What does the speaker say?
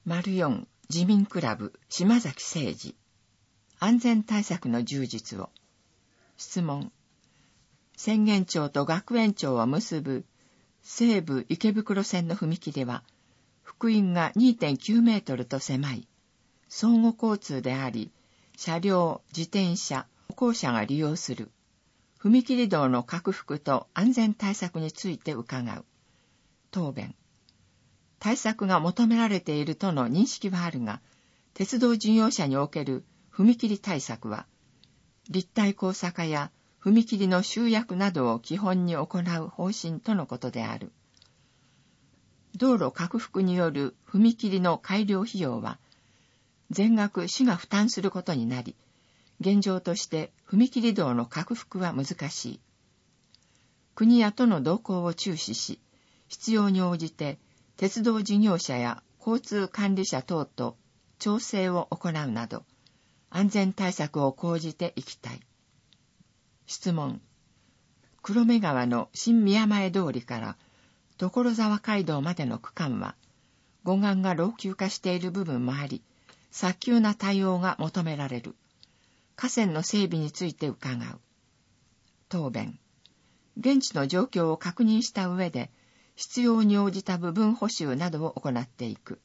4自民クラブ島崎誠二。安全対策の充実を。質問。浅間町と学園町を結ぶ西武池袋線の踏切は、幅員が 2.9 メートルと狭い、相互交通であり、車両、自転車、歩行者が利用する。踏切道の拡幅と安全対策について伺う。答弁。対策が求められているとの認識はあるが、鉄道事業者における踏切対策は、立体交差化や踏切の集約などを基本に行う方針とのことである。道路拡幅による踏切の改良費用は、全額市が負担することになり、現状として踏切道の拡幅は難しい。国や都の動向を注視し、必要に応じて鉄道事業者や交通管理者等と調整を行うなど、安全対策を講じていきたい。質問。黒目川の新宮前通りから所沢街道までの区間は、護岸が老朽化している部分もあり、早急な対応が求められる。河川の整備について伺う。答弁。現地の状況を確認した上で、必要に応じた部分補修などを行っていく。